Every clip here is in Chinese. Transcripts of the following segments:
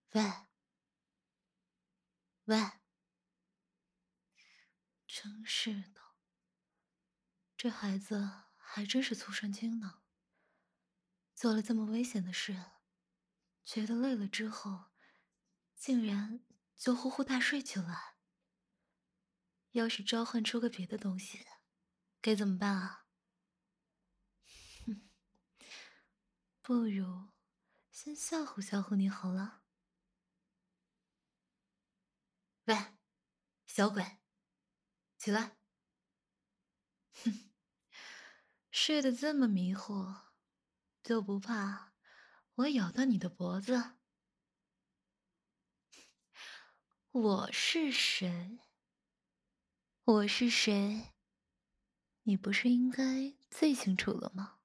喂喂，真是的，这孩子还真是粗神经呢。做了这么危险的事，觉得累了之后，竟然就呼呼大睡起来。要是召唤出个别的东西，该怎么办啊？不如先吓唬吓唬你好了。喂，小鬼，起来！睡得这么迷糊，就不怕我咬到你的脖子？我是谁？我是谁？你不是应该最清楚了吗？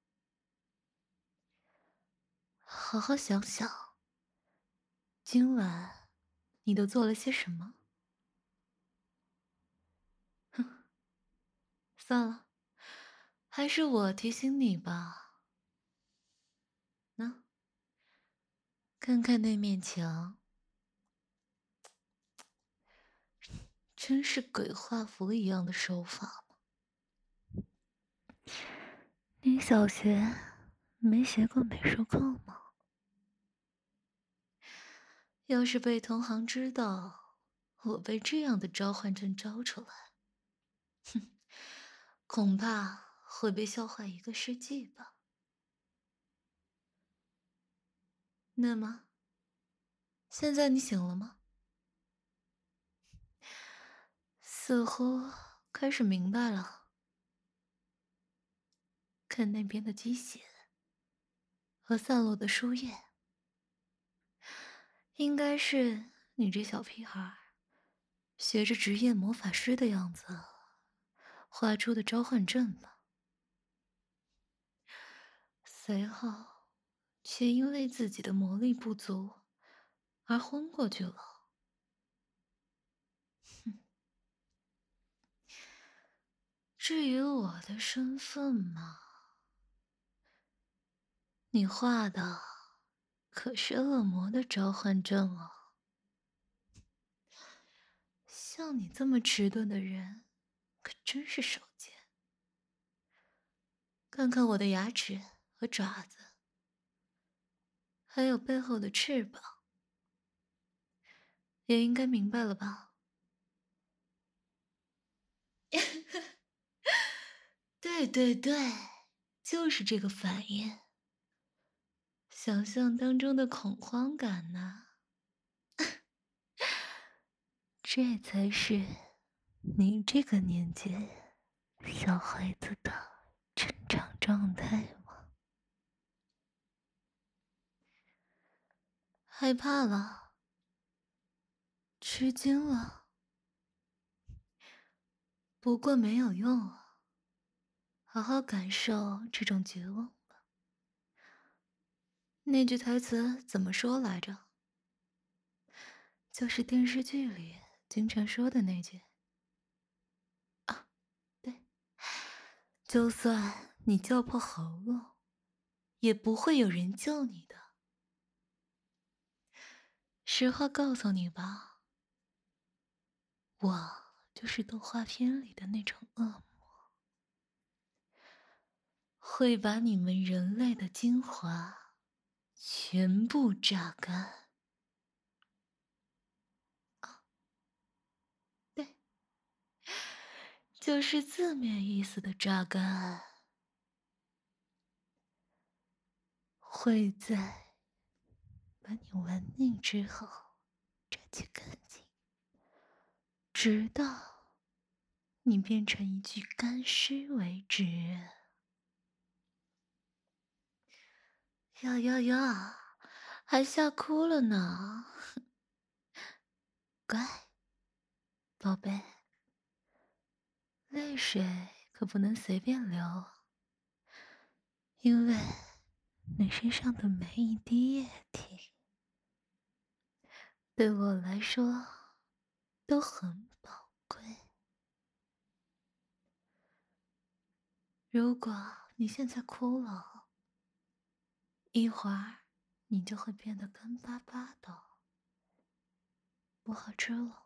好好想想，今晚你都做了些什么？算了，还是我提醒你吧。喏，看看那面墙，真是鬼画符一样的手法嘛。你小学没学过美术课吗？要是被同行知道我被这样的召唤阵招出来，恐怕会被笑话一个世纪吧。那么，现在你醒了吗？似乎开始明白了。看那边的积血和散落的书页，应该是你这小屁孩学着职业魔法师的样子画出的召唤阵吧。随后，却因为自己的魔力不足而昏过去了。至于我的身份嘛，你画的可是恶魔的召唤阵哦。像你这么迟钝的人，可真是少见。看看我的牙齿和爪子，还有背后的翅膀，也应该明白了吧？对对对，就是这个反应。想象当中的恐慌感呢？这才是你这个年纪小孩子的成长状态吗？害怕了，吃惊了，不过没有用啊，好好感受这种绝望吧。那句台词怎么说来着？就是电视剧里经常说的那句。啊，对，就算你叫破喉咙，也不会有人救你的。实话告诉你吧，我就是动画片里的那种恶魔，会把你们人类的精华全部榨干。对，就是字面意思的榨干，会在把你玩腻之后榨取干净，直到你变成一具干尸为止。呀呀呀，还吓哭了呢。乖，宝贝，泪水可不能随便流，因为你身上的每一滴液体，对我来说都很宝贵。如果你现在哭了，一会儿你就会变得干巴巴的。 不好吃了。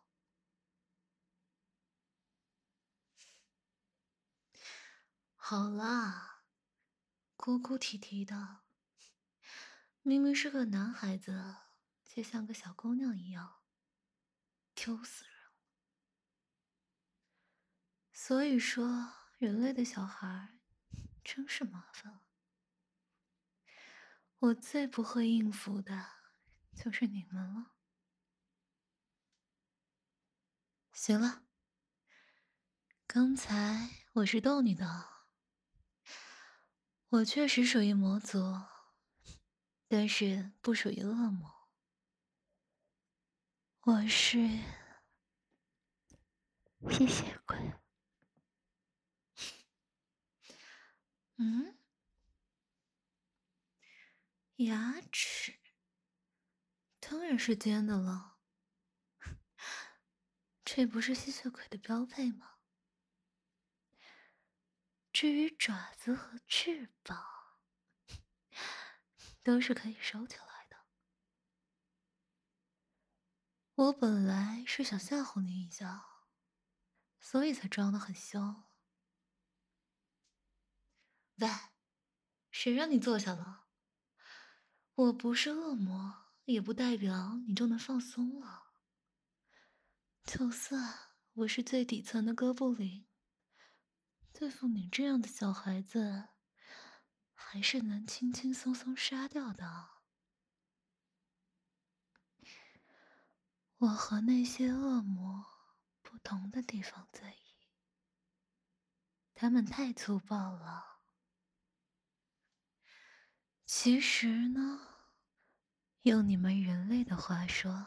好啦，哭哭啼啼的，明明是个男孩子，却像个小姑娘一样，丢死人了。所以说，人类的小孩真是麻烦。我最不会应付的，就是你们了。行了，刚才我是逗你的，我确实属于魔族，但是不属于恶魔。我是吸血鬼。嗯，牙齿当然是尖的了，这不是吸血鬼的标配吗？至于爪子和翅膀，都是可以收起来的。我本来是想吓唬你一下，所以才装得很凶。喂，谁让你坐下了？我不是恶魔，也不代表你就能放松了。就算我是最底层的哥布林，对付你这样的小孩子，还是能轻轻松松杀掉的。我和那些恶魔不同的地方在于，他们太粗暴了。其实呢，用你们人类的话说，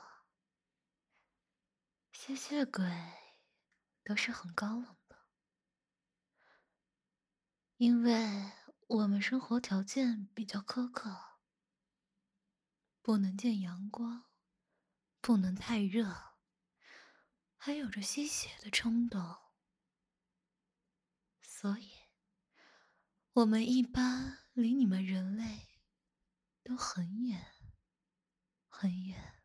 吸血鬼都是很高冷的，因为我们生活条件比较苛刻，不能见阳光，不能太热，还有着吸血的冲动，所以我们一般离你们人类都很远，很远。